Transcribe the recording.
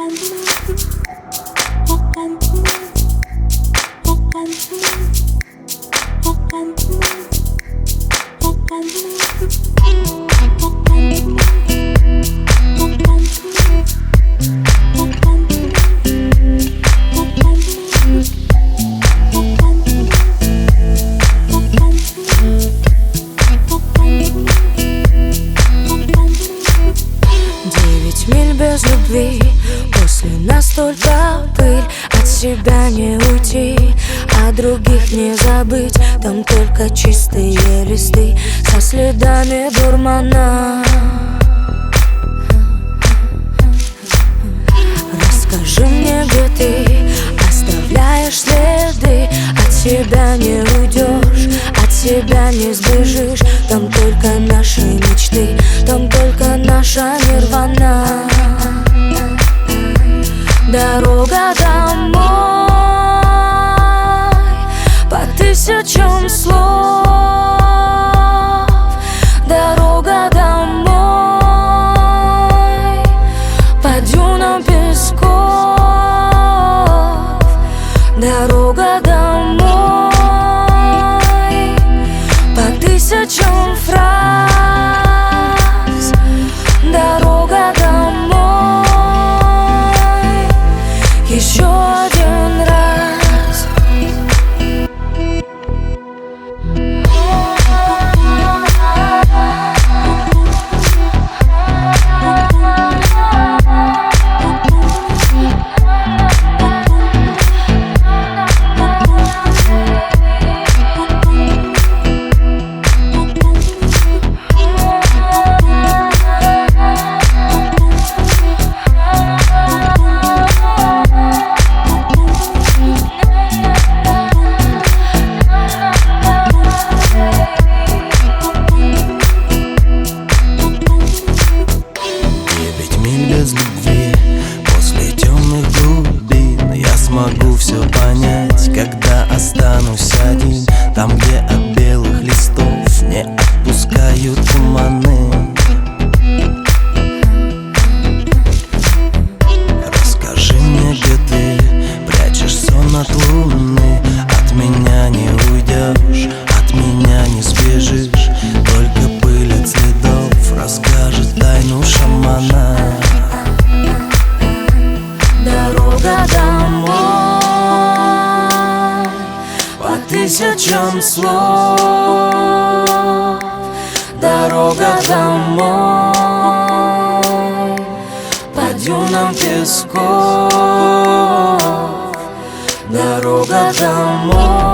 Без любви после нас только пыль. От себя не уйти, а других не забыть. Там только чистые листы со следами дурмана. Расскажи мне, где ты оставляешь следы. От себя не уйдешь, от себя не сбежишь. Там только наши мечты, там только наша нирвана. Дорога домой по тысячам слов. Дорога домой по дюнам песков. Дорога домой по тысячам фраз. Дорога домой еще один раз. Без любви после темных глубин я смогу все понять, когда останусь один. Там, где от белых листов не отпускают туманы. Расскажи мне, где ты прячешь сон от луны. От меня не уйдешь, от меня не сбежишь. Только пыль от следов расскажет тайну шамана. Дорога домой по тысячам слов. Дорога домой по дюнам песков. Дорога домой.